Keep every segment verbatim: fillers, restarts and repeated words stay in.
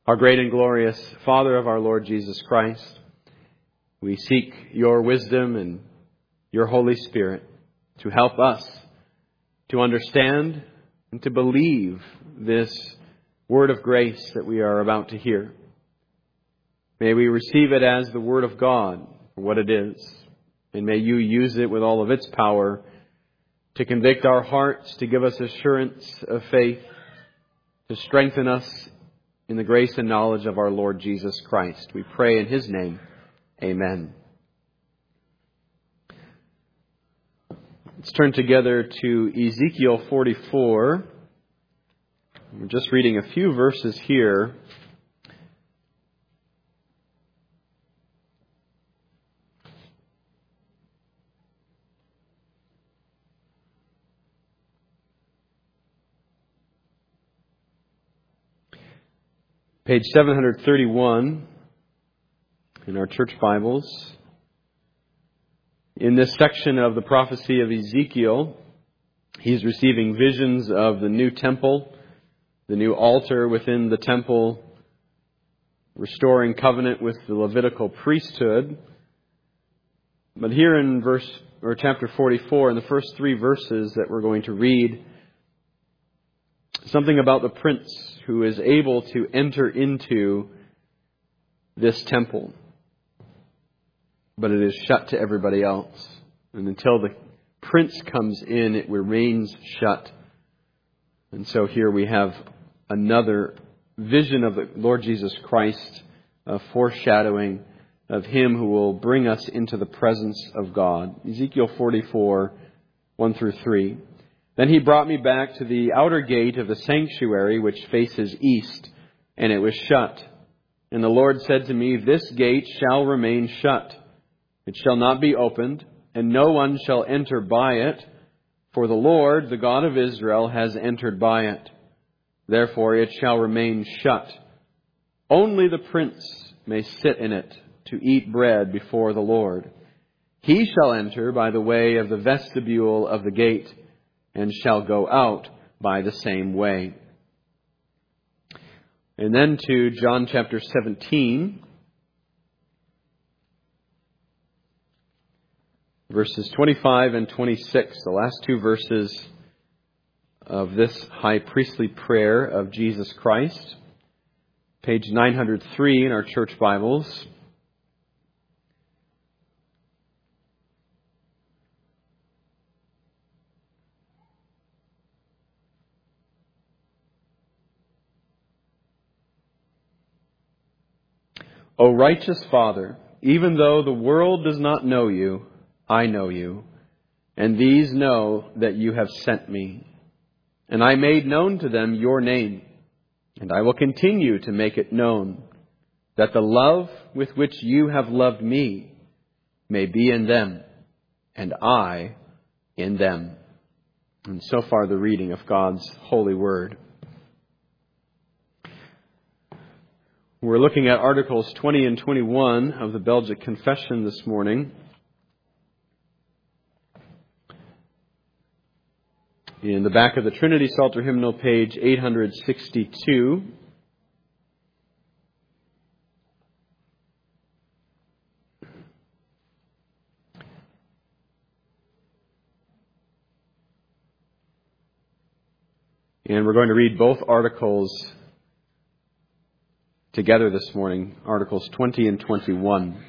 Our great and glorious Father of our Lord Jesus Christ, we seek your wisdom and your Holy Spirit to help us to understand and to believe this word of grace that we are about to hear. May we receive it as the word of God for what it is, and may you use it with all of its power to convict our hearts, to give us assurance of faith, to strengthen us in the grace and knowledge of our Lord Jesus Christ. We pray in His name. Amen. Let's turn together to Ezekiel forty-four. We're just reading a few verses here. Page seven thirty-one in our church Bibles. In this section of the prophecy of Ezekiel, he's receiving visions of the new temple, the new altar within the temple, restoring covenant with the Levitical priesthood. But here in verse or chapter forty-four, in the first three verses that we're going to read, something about the prince who is able to enter into this temple. But it is shut to everybody else. And until the prince comes in, it remains shut. And so here we have another vision of the Lord Jesus Christ, a foreshadowing of Him who will bring us into the presence of God. Ezekiel forty-four, one through three. Then he brought me back to the outer gate of the sanctuary, which faces east, and it was shut. And the Lord said to me, "This gate shall remain shut. It shall not be opened, and no one shall enter by it, for the Lord, the God of Israel, has entered by it. Therefore it shall remain shut. Only the prince may sit in it to eat bread before the Lord. He shall enter by the way of the vestibule of the gate, and shall go out by the same way." And then to John chapter seventeen, verses twenty-five and twenty-six, the last two verses of this high priestly prayer of Jesus Christ. Page nine hundred three in our church Bibles. O righteous Father, even though the world does not know you, I know you, and these know that you have sent me. And I made known to them your name, and I will continue to make it known, that the love with which you have loved me may be in them, and I in them. And so far the reading of God's holy word. We're looking at Articles twenty and twenty-one of the Belgic Confession this morning. In the back of the Trinity Psalter Hymnal, page eight hundred sixty-two. And we're going to read both articles together this morning, Articles twenty and twenty-one.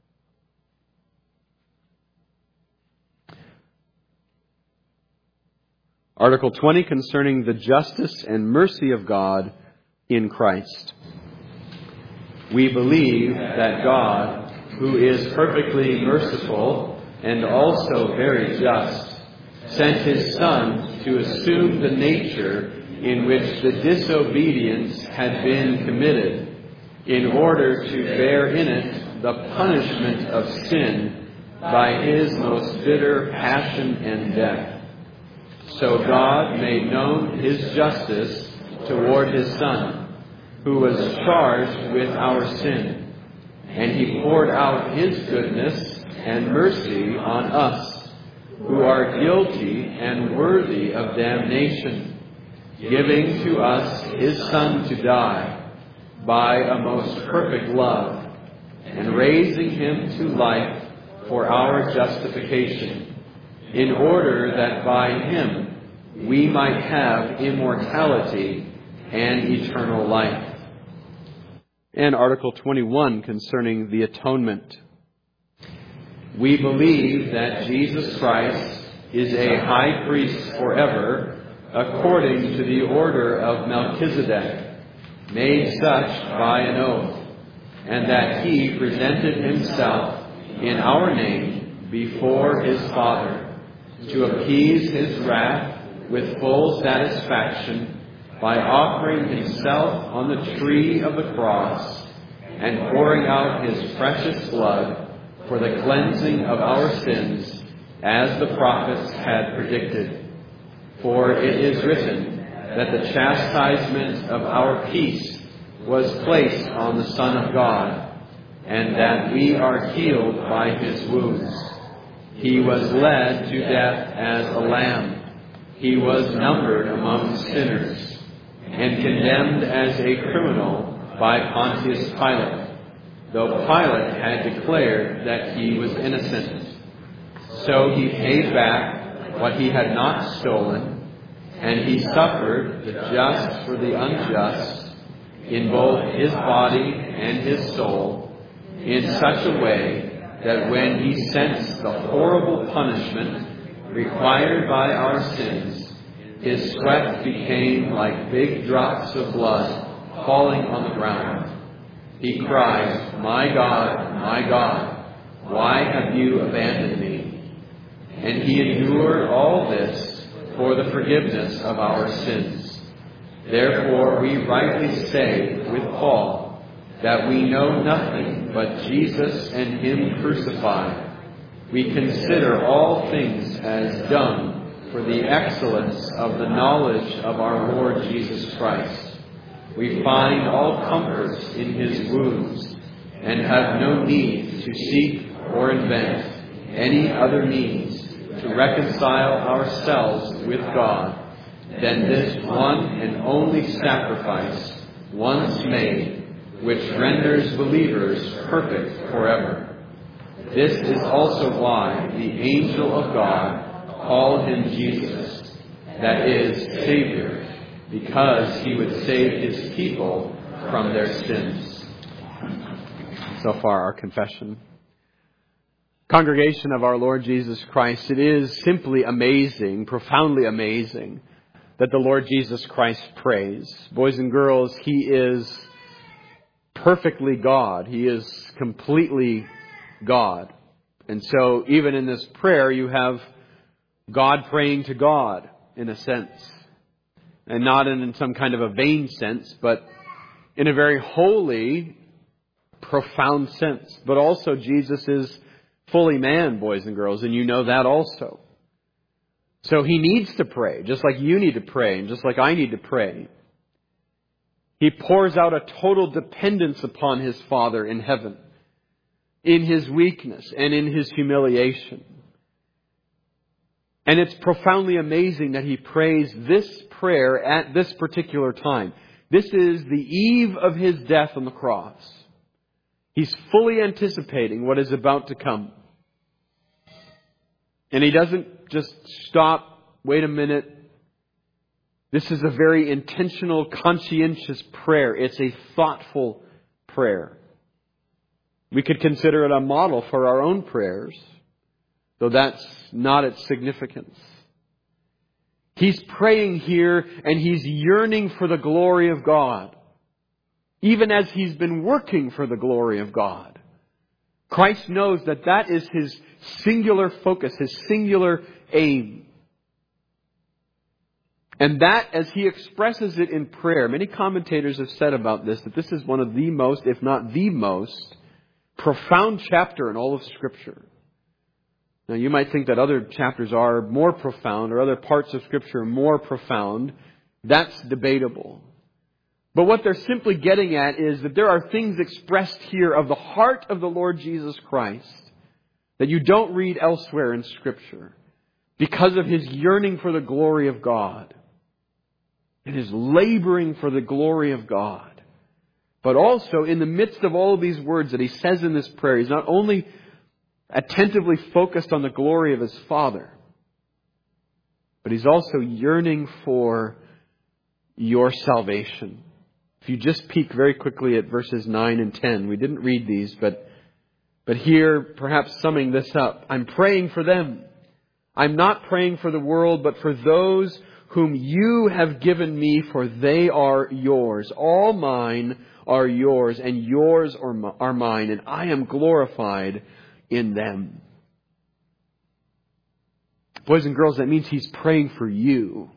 Article twenty, concerning the justice and mercy of God in Christ. We believe that God, who is perfectly merciful and also very just, sent His Son to assume the nature in which the disobedience had been committed, in order to bear in it the punishment of sin by His most bitter passion and death. So God made known His justice toward His Son, who was charged with our sin, and He poured out His goodness and mercy on us, who are guilty and worthy of damnation, giving to us His Son to die, by a most perfect love, and raising him to life for our justification, in order that by him we might have immortality and eternal life. And Article twenty-one concerning the atonement. We believe that Jesus Christ is a high priest forever, according to the order of Melchizedek, made such by an oath, and that he presented himself in our name before his Father, to appease his wrath with full satisfaction by offering himself on the tree of the cross and pouring out his precious blood for the cleansing of our sins, as the prophets had predicted. For it is written that the chastisement of our peace was placed on the Son of God, and that we are healed by his wounds. He was led to death as a lamb. He was numbered among sinners, and condemned as a criminal by Pontius Pilate, though Pilate had declared that he was innocent. So he paid back what he had not stolen, and he suffered the just for the unjust in both his body and his soul, in such a way that when he sensed the horrible punishment required by our sins, his sweat became like big drops of blood falling on the ground. He cried, "My God, my God, why have you abandoned me?" And he endured all this for the forgiveness of our sins. Therefore we rightly say with Paul that we know nothing but Jesus and him crucified. We consider all things as dung for the excellence of the knowledge of our Lord Jesus Christ. We find all comfort in his wounds, and have no need to seek or invent any other means to reconcile ourselves with God than this one and only sacrifice once made, which renders believers perfect forever. This is also why the angel of God called him Jesus, that is, Savior, because he would save his people from their sins. So far, our confession. Congregation of our Lord Jesus Christ, it is simply amazing, profoundly amazing, that the Lord Jesus Christ prays. Boys and girls, he is perfectly God. He is completely God. And so, even in this prayer, you have God praying to God, in a sense. And not in some kind of a vain sense, but in a very holy, profound sense. But also Jesus is fully man, boys and girls, and you know that also. So he needs to pray, just like you need to pray, and just like I need to pray. He pours out a total dependence upon his Father in heaven, in his weakness and in his humiliation. And it's profoundly amazing that he prays this prayer at this particular time. This is the eve of his death on the cross. He's fully anticipating what is about to come. And he doesn't just stop, wait a minute. This is a very intentional, conscientious prayer. It's a thoughtful prayer. We could consider it a model for our own prayers, though that's not its significance. He's praying here and he's yearning for the glory of God, even as he's been working for the glory of God. Christ knows that that is his singular focus, his singular aim. And that, as he expresses it in prayer, many commentators have said about this, that this is one of the most, if not the most, profound chapter in all of Scripture. Now, you might think that other chapters are more profound, or other parts of Scripture are more profound. That's debatable. But what they're simply getting at is that there are things expressed here of the heart of the Lord Jesus Christ that you don't read elsewhere in Scripture, because of his yearning for the glory of God and his laboring for the glory of God. But also, in the midst of all of these words that he says in this prayer, he's not only attentively focused on the glory of his Father, but he's also yearning for your salvation. If you just peek very quickly at verses nine and ten, we didn't read these, but, but here, perhaps summing this up, I'm praying for them. I'm not praying for the world, but for those whom you have given me, for they are yours. All mine are yours, and yours are mine, and I am glorified in them. Boys and girls, that means he's praying for you.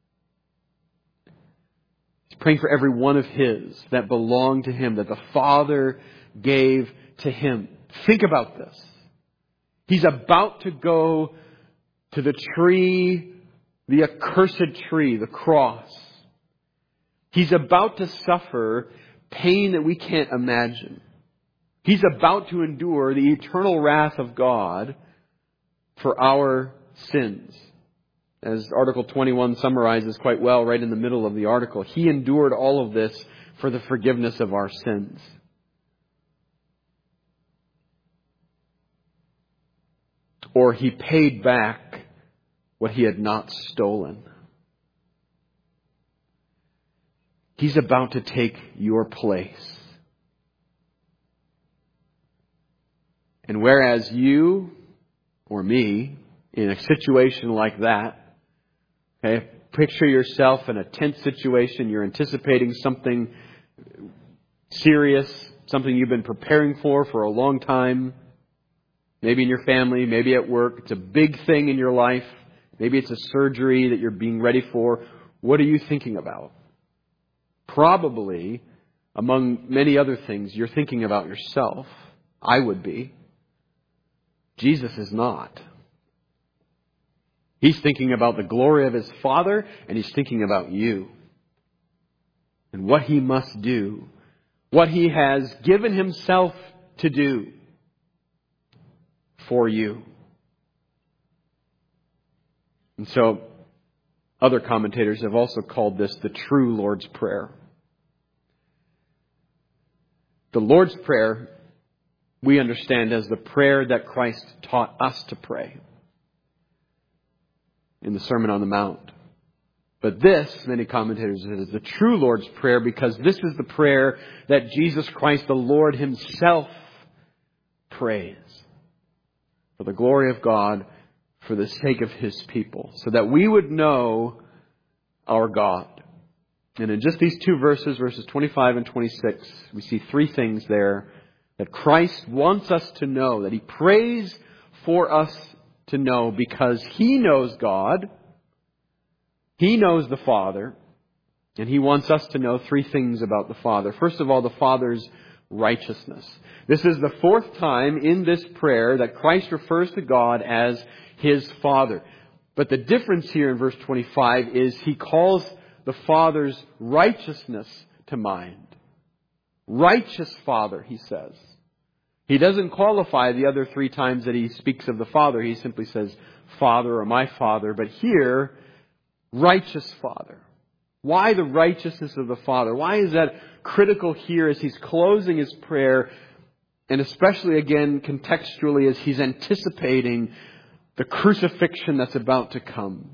He's praying for every one of his that belonged to him, that the Father gave to him. Think about this. He's about to go to the tree, the accursed tree, the cross. He's about to suffer pain that we can't imagine. He's about to endure the eternal wrath of God for our sins. As Article twenty-one summarizes quite well right in the middle of the article, he endured all of this for the forgiveness of our sins. Or he paid back what he had not stolen. He's about to take your place. And whereas you or me, in a situation like that, okay, picture yourself in a tense situation, you're anticipating something serious, something you've been preparing for for a long time, maybe in your family, maybe at work, it's a big thing in your life, maybe it's a surgery that you're being ready for. What are you thinking about? Probably, among many other things, you're thinking about yourself. I would be. Jesus is not. He's thinking about the glory of his Father, and he's thinking about you. And what he must do. What he has given himself to do for you. And so, other commentators have also called this the true Lord's Prayer. The Lord's Prayer we understand as the prayer that Christ taught us to pray in the Sermon on the Mount. But this, many commentators say, is the true Lord's Prayer because this is the prayer that Jesus Christ, the Lord himself, prays for the glory of God, for the sake of his people, so that we would know our God. And in just these two verses, verses twenty-five and twenty-six, we see three things there that Christ wants us to know, that he prays for us to know, because he knows God, he knows the Father, and he wants us to know three things about the Father. First of all, the Father's righteousness. This is the fourth time in this prayer that Christ refers to God as his Father. But the difference here in verse twenty-five is he calls the Father's righteousness to mind. Righteous Father, he says. He doesn't qualify the other three times that he speaks of the Father. He simply says, Father or my Father. But here, righteous Father. Why the righteousness of the Father? Why is that critical here as he's closing his prayer, and especially again contextually as he's anticipating the crucifixion that's about to come?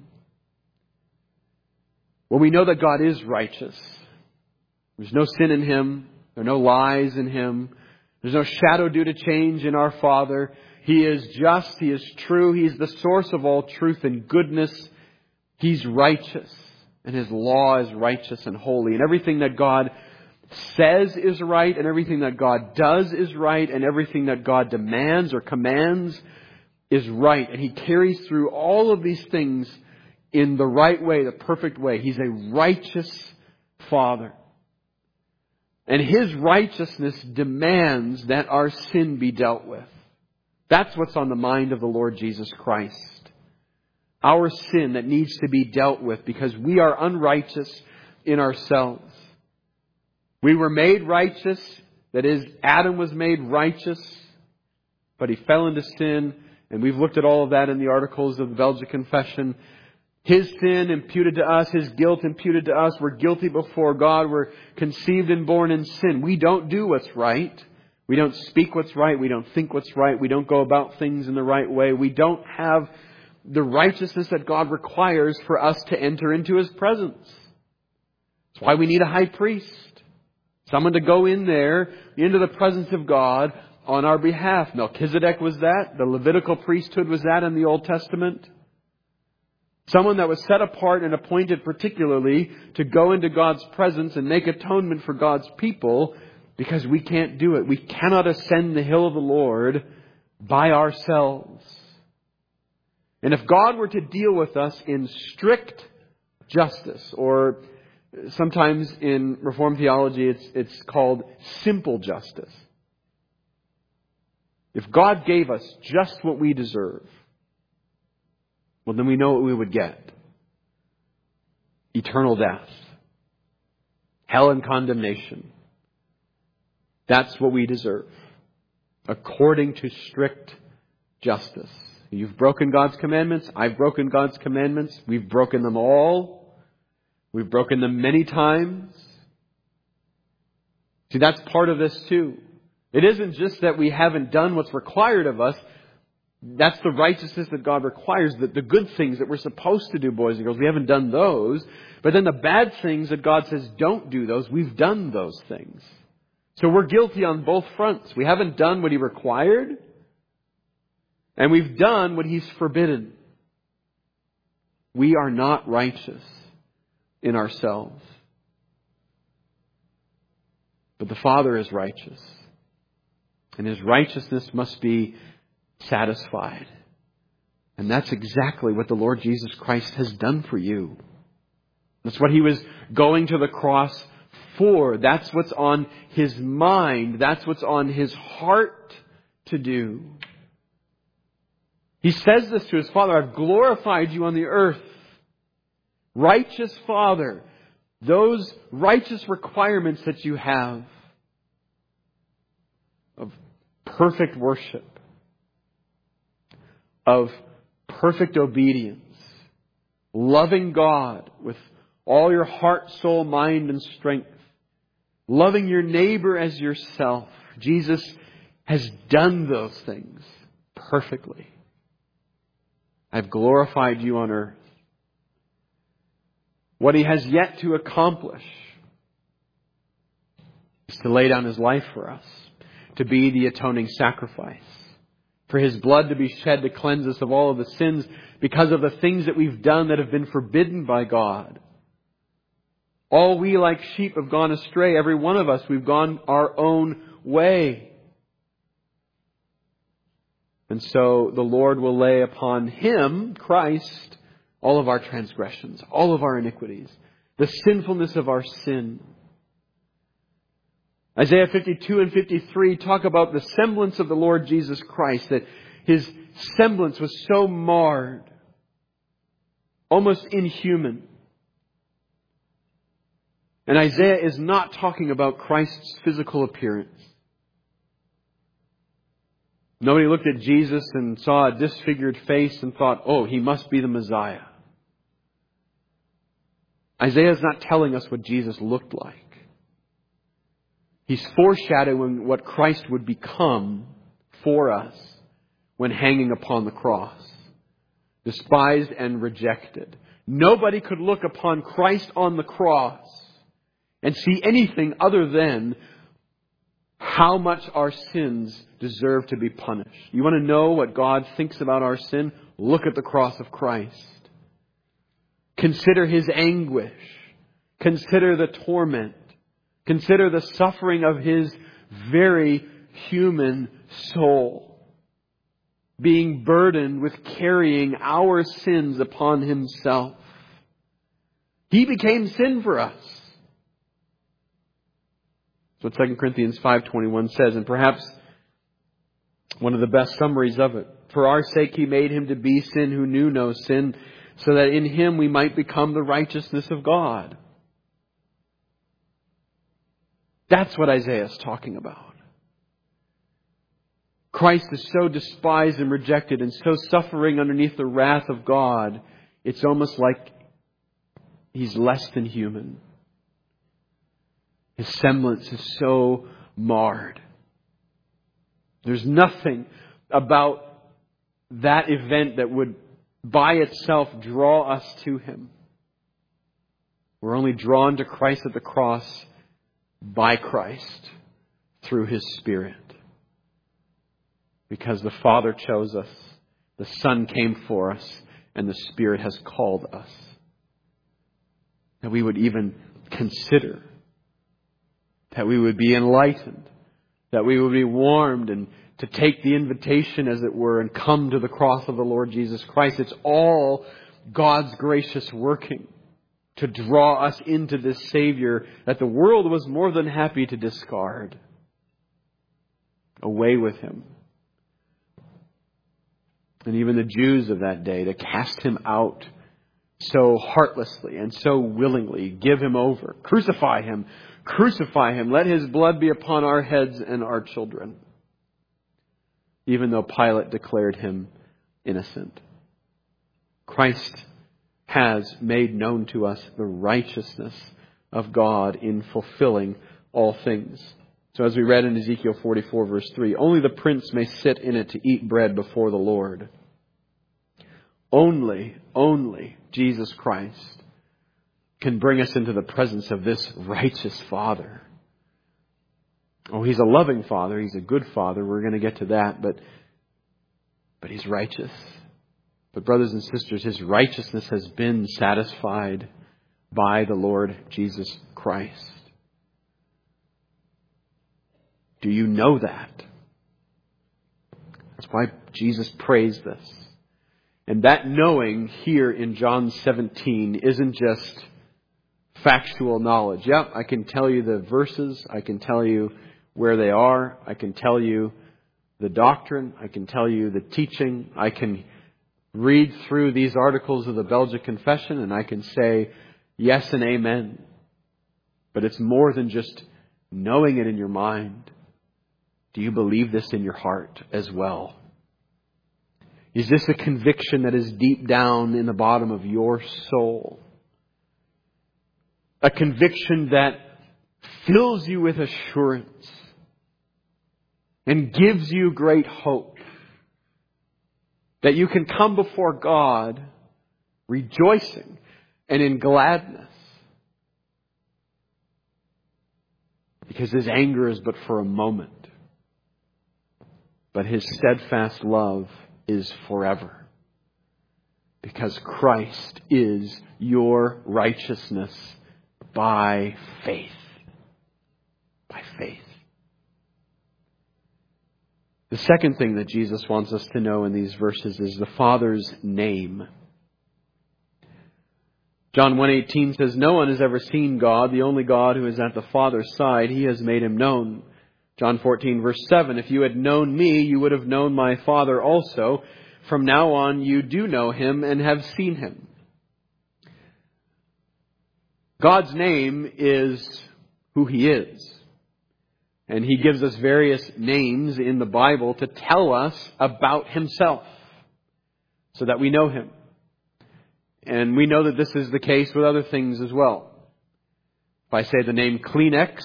Well, we know that God is righteous. There's no sin in him. There are no lies in him. There's no shadow due to change in our Father. He is just. He is true. He's the source of all truth and goodness. He's righteous. And his law is righteous and holy. And everything that God says is right. And everything that God does is right. And everything that God demands or commands is right. And he carries through all of these things in the right way, the perfect way. He's a righteous Father. And his righteousness demands that our sin be dealt with. That's what's on the mind of the Lord Jesus Christ. Our sin that needs to be dealt with because we are unrighteous in ourselves. We were made righteous. That is, Adam was made righteous, but he fell into sin. And we've looked at all of that in the articles of the Belgic Confession. His sin imputed to us, His guilt imputed to us. We're guilty before God. We're conceived and born in sin. We don't do what's right. We don't speak what's right. We don't think what's right. We don't go about things in the right way. We don't have the righteousness that God requires for us to enter into His presence. That's why we need a high priest. Someone to go in there, into the presence of God on our behalf. Melchizedek was that. The Levitical priesthood was that in the Old Testament. Someone that was set apart and appointed particularly to go into God's presence and make atonement for God's people, because we can't do it. We cannot ascend the hill of the Lord by ourselves. And if God were to deal with us in strict justice, or sometimes in Reformed theology it's, it's called simple justice. If God gave us just what we deserve, well, then we know what we would get. Eternal death. Hell and condemnation. That's what we deserve. According to strict justice. You've broken God's commandments. I've broken God's commandments. We've broken them all. We've broken them many times. See, that's part of this too. It isn't just that we haven't done what's required of us. That's the righteousness that God requires. That the good things that we're supposed to do, boys and girls, we haven't done those. But then the bad things that God says don't do those, we've done those things. So we're guilty on both fronts. We haven't done what He required, and we've done what He's forbidden. We are not righteous in ourselves. But the Father is righteous. And His righteousness must be satisfied. And that's exactly what the Lord Jesus Christ has done for you. That's what He was going to the cross for. That's what's on His mind. That's what's on His heart to do. He says this to His Father, I've glorified you on the earth. Righteous Father, those righteous requirements that you have of perfect worship, of perfect obedience, loving God with all your heart, soul, mind, and strength, loving your neighbor as yourself. Jesus has done those things perfectly. I've glorified you on earth. What He has yet to accomplish is to lay down His life for us, to be the atoning sacrifice, for His blood to be shed to cleanse us of all of the sins because of the things that we've done that have been forbidden by God. All we like sheep have gone astray. Every one of us, we've gone our own way. And so the Lord will lay upon Him, Christ, all of our transgressions, all of our iniquities, the sinfulness of our sin. Isaiah fifty-two and fifty-three talk about the semblance of the Lord Jesus Christ, that His semblance was so marred, almost inhuman. And Isaiah is not talking about Christ's physical appearance. Nobody looked at Jesus and saw a disfigured face and thought, oh, He must be the Messiah. Isaiah is not telling us what Jesus looked like. He's foreshadowing what Christ would become for us when hanging upon the cross. Despised and rejected. Nobody could look upon Christ on the cross and see anything other than how much our sins deserve to be punished. You want to know what God thinks about our sin? Look at the cross of Christ. Consider His anguish. Consider the torment. Consider the suffering of His very human soul, being burdened with carrying our sins upon Himself. He became sin for us. That's what Second Corinthians five twenty-one says, and perhaps one of the best summaries of it. For our sake He made Him to be sin who knew no sin, so that in Him we might become the righteousness of God. That's what Isaiah is talking about. Christ is so despised and rejected and so suffering underneath the wrath of God it's almost like He's less than human. His semblance is so marred. There's nothing about that event that would by itself draw us to Him. We're only drawn to Christ at the cross by Christ through His Spirit. Because the Father chose us, the Son came for us, and the Spirit has called us. That we would even consider, that we would be enlightened, that we would be warmed and to take the invitation, as it were, and come to the cross of the Lord Jesus Christ. It's all God's gracious working to draw us into this Savior that the world was more than happy to discard. Away with Him. And even the Jews of that day, to cast Him out so heartlessly and so willingly, give Him over, crucify Him, crucify Him, let His blood be upon our heads and our children. Even though Pilate declared Him innocent. Christ has made known to us the righteousness of God in fulfilling all things. So as we read in Ezekiel forty-four verse three, only the prince may sit in it to eat bread before the Lord. Only, only Jesus Christ can bring us into the presence of this righteous Father. Oh, He's a loving Father. He's a good Father. We're going to get to that. But, but He's righteous. But brothers and sisters, His righteousness has been satisfied by the Lord Jesus Christ. Do you know that? That's why Jesus prays this. And that knowing here in John seventeen isn't just factual knowledge. Yep, I can tell you the verses. I can tell you where they are. I can tell you the doctrine. I can tell you the teaching. I can read through these articles of the Belgic Confession and I can say yes and amen. But it's more than just knowing it in your mind. Do you believe this in your heart as well? Is this a conviction that is deep down in the bottom of your soul? A conviction that fills you with assurance and gives you great hope that you can come before God rejoicing and in gladness, because His anger is but for a moment, but His steadfast love is forever, because Christ is your righteousness by faith. By faith. The second thing that Jesus wants us to know in these verses is the Father's name. John one eighteen says, "No one has ever seen God, the only God who is at the Father's side. He has made Him known." John fourteen verse seven, "If you had known me, you would have known my Father also. From now on, you do know Him and have seen Him." God's name is who He is. And He gives us various names in the Bible to tell us about Himself so that we know Him. And we know that this is the case with other things as well. If I say the name Kleenex,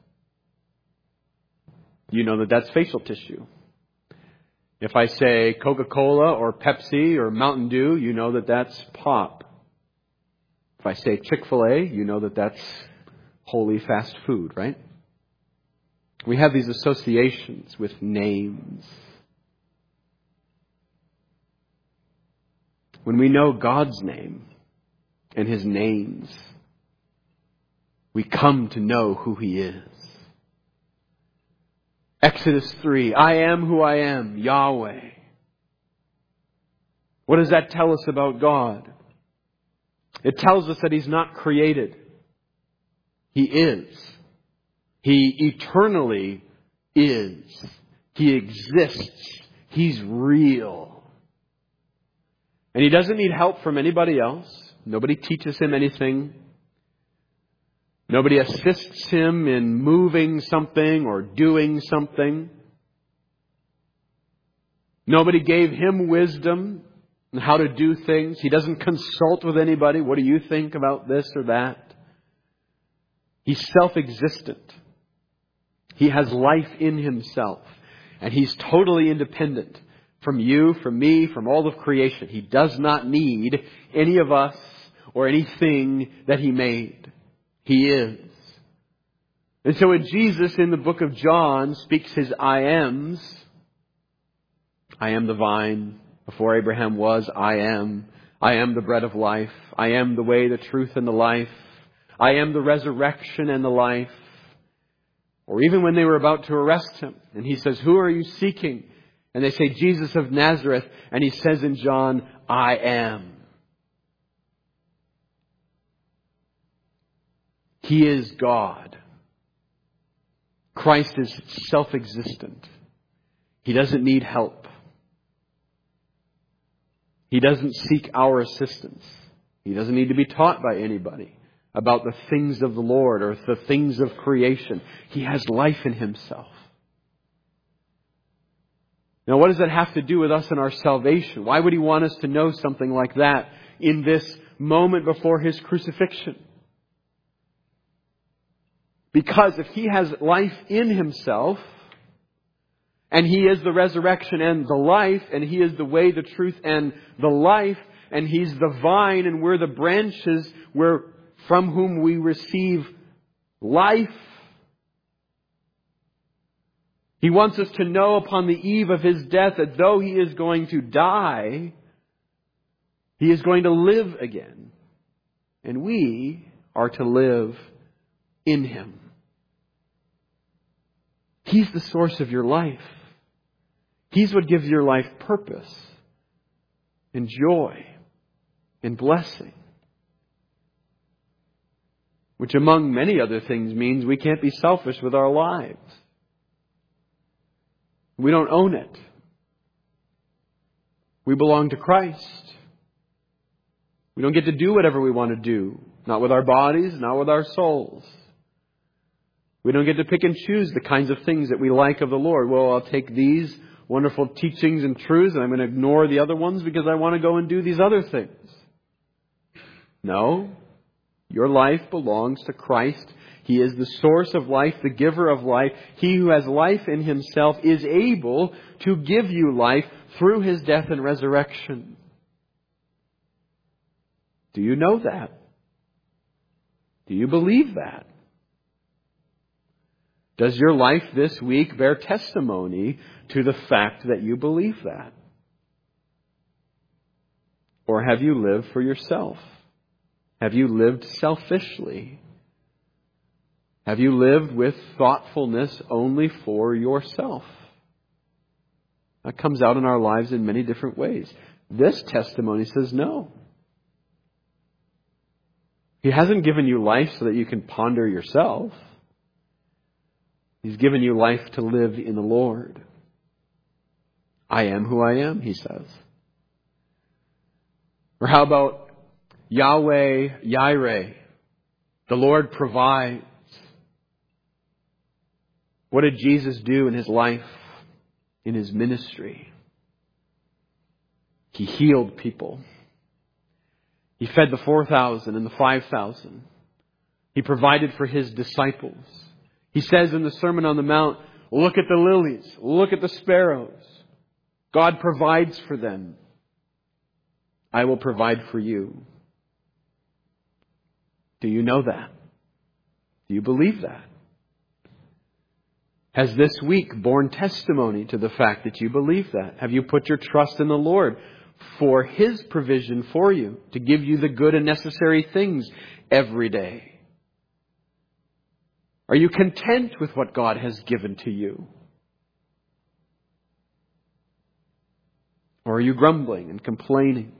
you know that that's facial tissue. If I say Coca-Cola or Pepsi or Mountain Dew, you know that that's pop. If I say Chick-fil-A, you know that that's holy fast food, right? We have these associations with names. When we know God's name and His names, we come to know who He is. Exodus three, "I am who I am, Yahweh." What does that tell us about God? It tells us that He's not created. He is. He eternally is. He exists. He's real. And He doesn't need help from anybody else. Nobody teaches Him anything. Nobody assists Him in moving something or doing something. Nobody gave Him wisdom. and how to do things. He doesn't consult with anybody. What do you think about this or that? He's self-existent. He has life in himself. And he's totally independent from you, from me, from all of creation. He does not need any of us or anything that he made. He is. And so when Jesus in the book of John speaks his I ams, I am the vine. Before Abraham was, I am. I am the bread of life. I am the way, the truth, and the life. I am the resurrection and the life. Or even when they were about to arrest him, and he says, who are you seeking? And they say, Jesus of Nazareth. And he says in John, I am. He is God. Christ is self-existent. He doesn't need help. He doesn't seek our assistance. He doesn't need to be taught by anybody about the things of the Lord or the things of creation. He has life in himself. Now, what does that have to do with us and our salvation? Why would he want us to know something like that in this moment before his crucifixion? Because if he has life in himself, and he is the resurrection and the life, and he is the way, the truth, and the life, and he's the vine, and we're the branches where, from whom we receive life. He wants us to know upon the eve of his death that though he is going to die, he is going to live again. And we are to live in him. He's the source of your life. He's what gives your life purpose and joy and blessing. Which among many other things means we can't be selfish with our lives. We don't own it. We belong to Christ. We don't get to do whatever we want to do. Not with our bodies, not with our souls. We don't get to pick and choose the kinds of things that we like of the Lord. Well, I'll take these wonderful teachings and truths and I'm going to ignore the other ones because I want to go and do these other things. No. Your life belongs to Christ. He is the source of life, the giver of life. He who has life in himself is able to give you life through his death and resurrection. Do you know that? Do you believe that? Does your life this week bear testimony to the fact that you believe that? Or have you lived for yourself? Have you lived selfishly? Have you lived with thoughtfulness only for yourself? That comes out in our lives in many different ways. This testimony says no. He hasn't given you life so that you can ponder yourself. He's given you life to live in the Lord. I am who I am, he says. Or how about Yahweh Yireh? The Lord provides. What did Jesus do in his life, in his ministry? He healed people. He fed the four thousand and the five thousand. He provided for his disciples. He says in the Sermon on the Mount, look at the lilies, look at the sparrows. God provides for them. I will provide for you. Do you know that? Do you believe that? Has this week borne testimony to the fact that you believe that? Have you put your trust in the Lord for his provision for you to give you the good and necessary things every day? Are you content with what God has given to you? Or are you grumbling and complaining?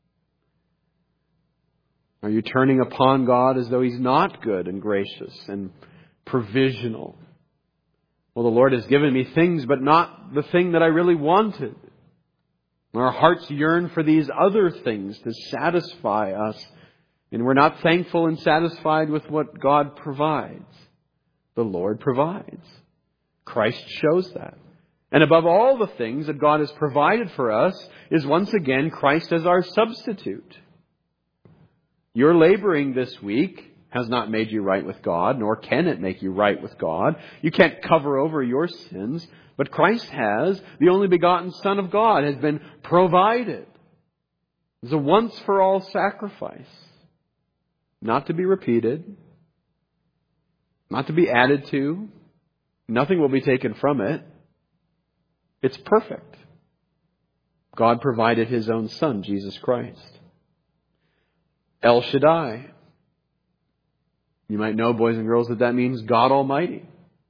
Are you turning upon God as though he's not good and gracious and provisional? Well, the Lord has given me things, but not the thing that I really wanted. Our hearts yearn for these other things to satisfy us. And we're not thankful and satisfied with what God provides. The Lord provides. Christ shows that. And above all the things that God has provided for us is once again Christ as our substitute. Your laboring this week has not made you right with God, nor can it make you right with God. You can't cover over your sins, but Christ has. The only begotten Son of God has been provided. It's a once-for-all sacrifice, not to be repeated, not to be added to. Nothing will be taken from it. It's perfect. God provided His own Son, Jesus Christ. El Shaddai. You might know, boys and girls, that that means God Almighty.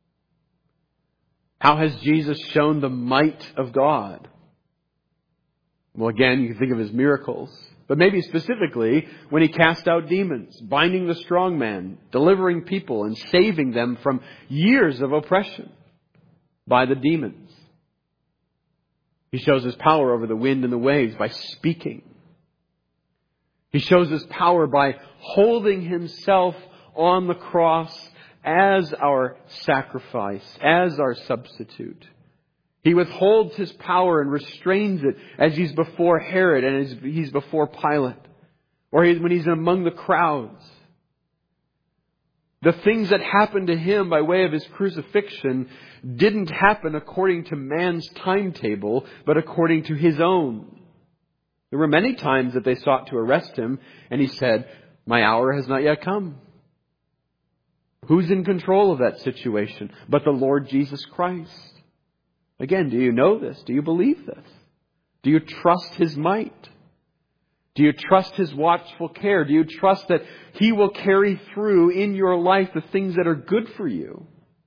How has Jesus shown the might of God? Well, again, you can think of His miracles. But maybe specifically when He cast out demons, binding the strong man, delivering people and saving them from years of oppression by the demons. He shows His power over the wind and the waves by speaking. He shows His power by holding Himself on the cross as our sacrifice, as our substitute. He withholds His power and restrains it as He's before Herod and as He's before Pilate, or when He's among the crowds. The things that happened to Him by way of His crucifixion didn't happen according to man's timetable, but according to His own. There were many times that they sought to arrest Him, and He said, "My hour has not yet come." Who's in control of that situation but the Lord Jesus Christ? Again, do you know this? Do you believe this? Do you trust His might? Do you trust His watchful care? Do you trust that He will carry through in your life the things that are good for you?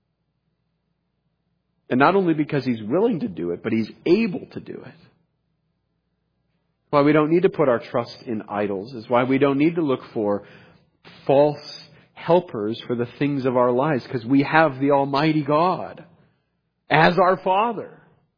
And not only because He's willing to do it, but He's able to do it. Why we don't need to put our trust in idols is why we don't need to look for false helpers for the things of our lives, because we have the Almighty God as our Father.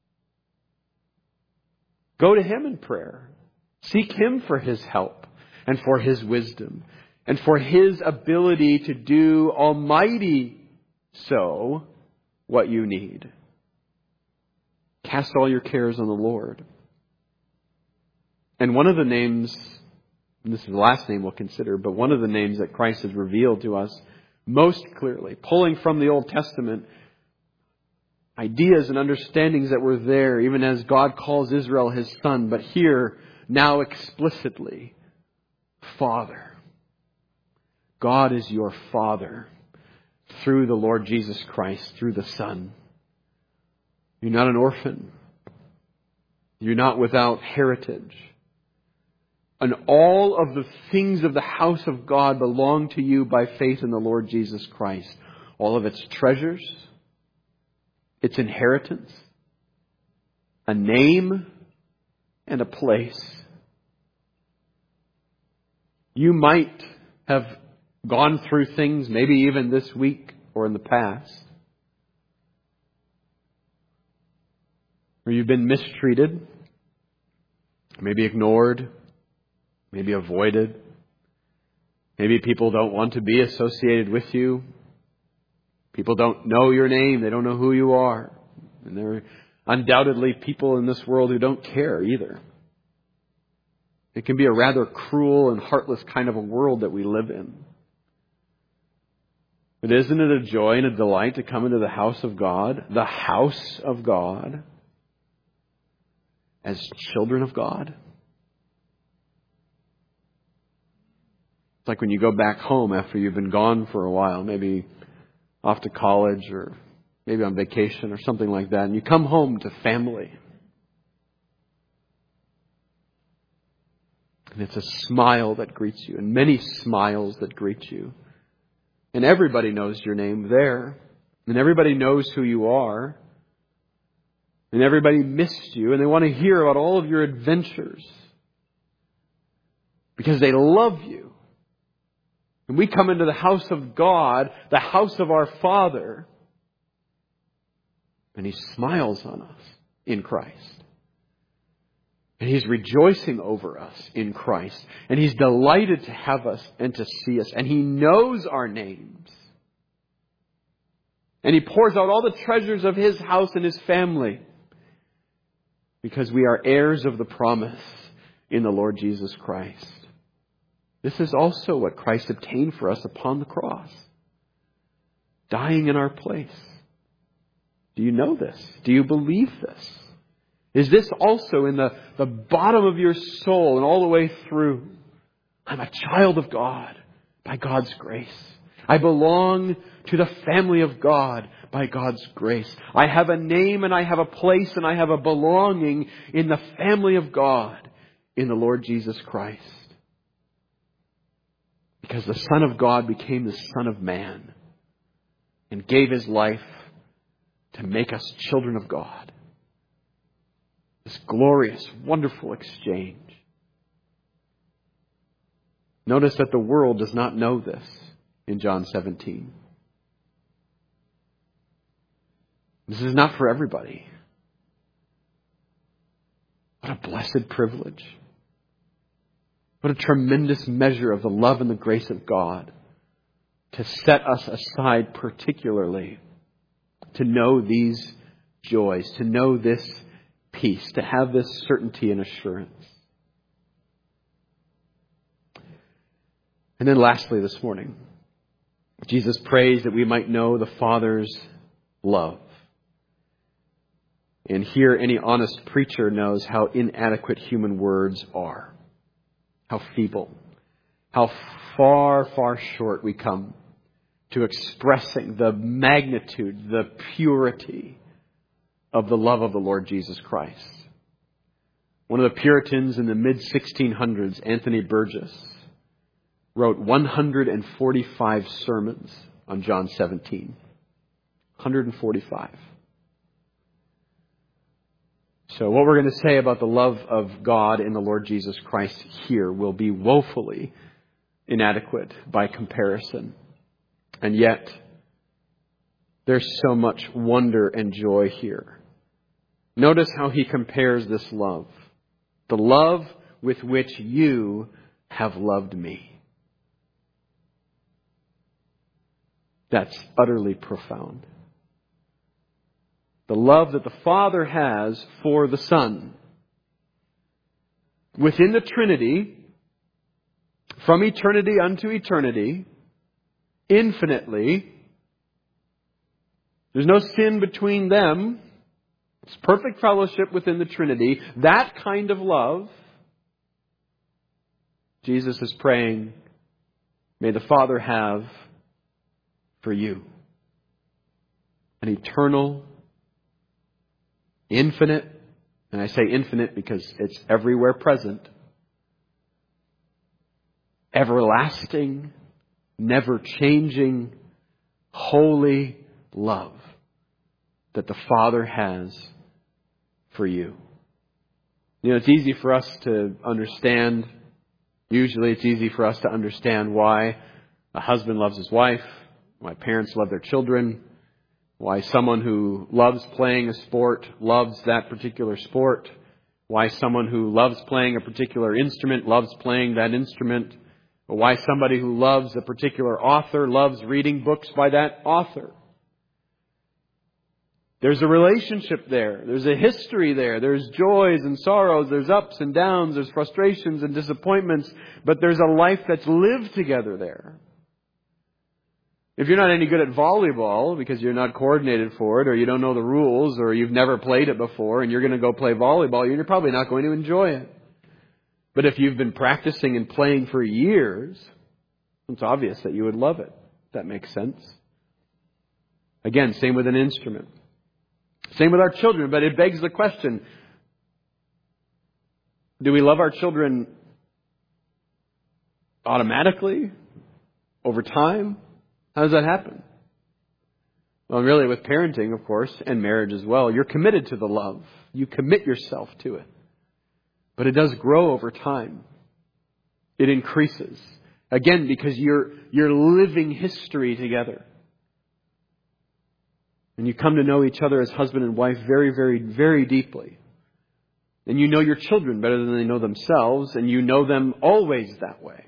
Go to Him in prayer. Seek Him for His help and for His wisdom and for His ability to do almighty so what you need. Cast all your cares on the Lord. And one of the names, and this is the last name we'll consider, but one of the names that Christ has revealed to us most clearly, pulling from the Old Testament ideas and understandings that were there, even as God calls Israel His son, but here, now explicitly, Father. God is your Father through the Lord Jesus Christ, through the Son. You're not an orphan. You're not without heritage. And all of the things of the house of God belong to you by faith in the Lord Jesus Christ. All of its treasures, its inheritance, a name, and a place. You might have gone through things, maybe even this week or in the past, where you've been mistreated, maybe ignored, maybe avoided. Maybe people don't want to be associated with you. People don't know your name. They don't know who you are. And there are undoubtedly people in this world who don't care either. It can be a rather cruel and heartless kind of a world that we live in. But isn't it a joy and a delight to come into the house of God, the house of God, as children of God? It's like when you go back home after you've been gone for a while, maybe off to college or maybe on vacation or something like that, and you come home to family. And it's a smile that greets you, and many smiles that greet you. And everybody knows your name there. And everybody knows who you are. And everybody missed you, and they want to hear about all of your adventures. Because they love you. And we come into the house of God, the house of our Father, and He smiles on us in Christ. And He's rejoicing over us in Christ. And He's delighted to have us and to see us. And He knows our names. And He pours out all the treasures of His house and His family. because we are heirs of the promise in the Lord Jesus Christ. This is also what Christ obtained for us upon the cross, dying in our place. Do you know this? Do you believe this? Is this also in the, the bottom of your soul and all the way through? I'm a child of God by God's grace. I belong to the family of God by God's grace. I have a name and I have a place and I have a belonging in the family of God in the Lord Jesus Christ. Because the Son of God became the Son of Man and gave His life to make us children of God. This glorious, wonderful exchange. Notice that the world does not know this in John seventeen. This is not for everybody. What a blessed privilege. What a tremendous measure of the love and the grace of God to set us aside particularly to know these joys, to know this peace, to have this certainty and assurance. And then lastly this morning, Jesus prays that we might know the Father's love. And here any honest preacher knows how inadequate human words are. How feeble, how far, far short we come to expressing the magnitude, the purity of the love of the Lord Jesus Christ. One of the Puritans in the mid sixteen hundreds, Anthony Burgess, wrote one hundred forty-five sermons on John seventeen. one hundred forty-five. So what we're going to say about the love of God in the Lord Jesus Christ here will be woefully inadequate by comparison. And yet, there's so much wonder and joy here. Notice how he compares this love. The love with which you have loved me. That's utterly profound. The love that the Father has for the Son. Within the Trinity, from eternity unto eternity, infinitely, there's no sin between them. It's perfect fellowship within the Trinity. That kind of love, Jesus is praying, may the Father have for you. An eternal, infinite, and I say infinite because it's everywhere present, everlasting, never changing, holy love that the Father has for you. You know, it's easy for us to understand, usually it's easy for us to understand why a husband loves his wife, why parents love their children, why someone who loves playing a sport loves that particular sport, why someone who loves playing a particular instrument loves playing that instrument, or why somebody who loves a particular author loves reading books by that author. There's a relationship there. There's a history there. There's joys and sorrows. There's ups and downs. There's frustrations and disappointments. But there's a life that's lived together there. If you're not any good at volleyball because you're not coordinated for it, or you don't know the rules, or you've never played it before and you're going to go play volleyball, you're probably not going to enjoy it. But if you've been practicing and playing for years, it's obvious that you would love it. That makes sense. Again, same with an instrument. Same with our children, but it begs the question, do we love our children automatically, over time? How does that happen? Well, really with parenting, of course, and marriage as well, you're committed to the love. You commit yourself to it. But it does grow over time. It increases. Again, because you're, you're living history together. And you come to know each other as husband and wife very, very, very deeply. And you know your children better than they know themselves, and you know them always that way.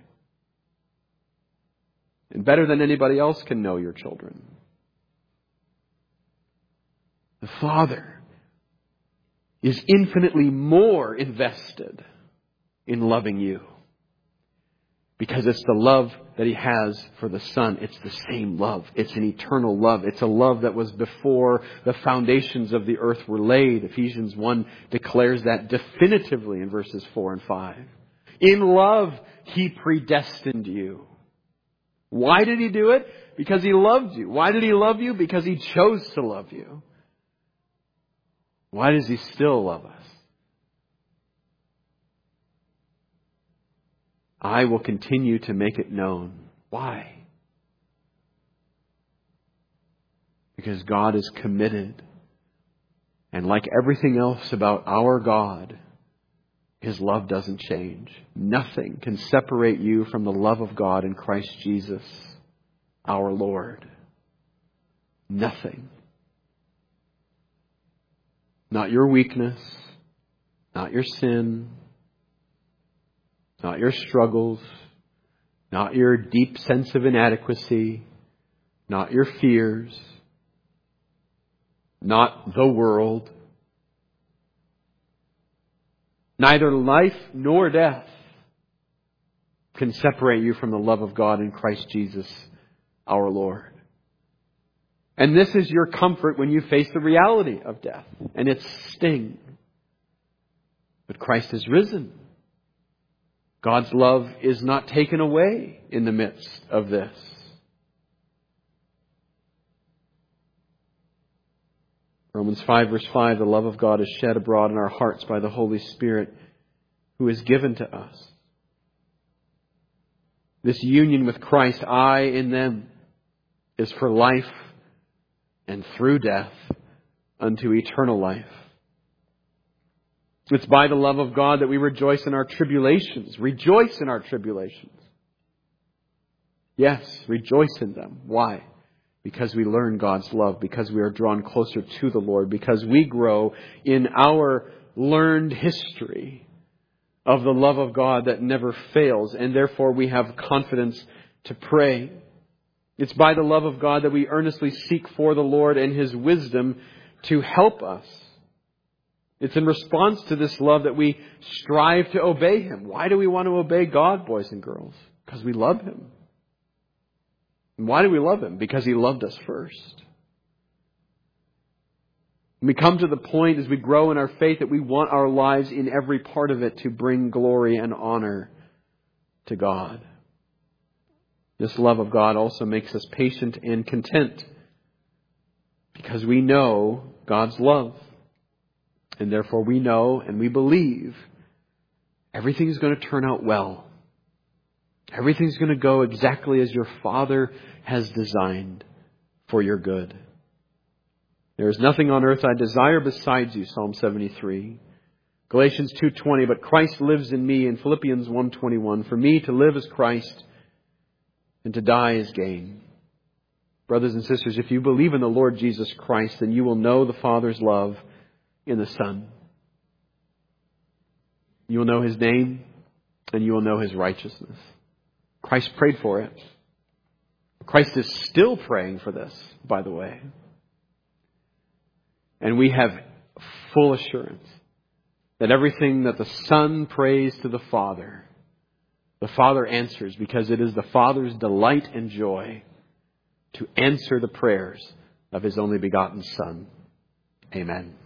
And better than anybody else can know your children. The Father is infinitely more invested in loving you. Because it's the love that He has for the Son. It's the same love. It's an eternal love. It's a love that was before the foundations of the earth were laid. Ephesians one declares that definitively in verses four and five. In love, He predestined you. Why did He do it? Because He loved you. Why did He love you? Because He chose to love you. Why does He still love us? I will continue to make it known. Why? Because God is committed. And like everything else about our God, His love doesn't change. Nothing can separate you from the love of God in Christ Jesus, our Lord. Nothing. Not your weakness, not your sin, not your struggles, not your deep sense of inadequacy, not your fears, not the world. Neither life nor death can separate you from the love of God in Christ Jesus, our Lord. And this is your comfort when you face the reality of death and its sting. But Christ has risen. God's love is not taken away in the midst of this. Romans five verse five, the love of God is shed abroad in our hearts by the Holy Spirit who is given to us. This union with Christ, I in them, is for life and through death unto eternal life. It's by the love of God that we rejoice in our tribulations. Rejoice in our tribulations. Yes, rejoice in them. Why? Because we learn God's love. Because we are drawn closer to the Lord. Because we grow in our learned history of the love of God that never fails. And therefore we have confidence to pray. It's by the love of God that we earnestly seek for the Lord and His wisdom to help us. It's in response to this love that we strive to obey Him. Why do we want to obey God, boys and girls? Because we love Him. And why do we love Him? Because He loved us first. And we come to the point as we grow in our faith that we want our lives in every part of it to bring glory and honor to God. This love of God also makes us patient and content because we know God's love. And therefore we know and we believe everything's going to turn out well. Everything's going to go exactly as your Father has designed for your good. There is nothing on earth I desire besides you, Psalm seventy-three. Galatians two twenty, but Christ lives in me, in Philippians one twenty-one. For me to live is Christ and to die is gain. Brothers and sisters, if you believe in the Lord Jesus Christ, then you will know the Father's love in the Son. You will know His name and you will know His righteousness. Christ prayed for it. Christ is still praying for this, by the way. And we have full assurance that everything that the Son prays to the Father, the Father answers, because it is the Father's delight and joy to answer the prayers of His only begotten Son. Amen.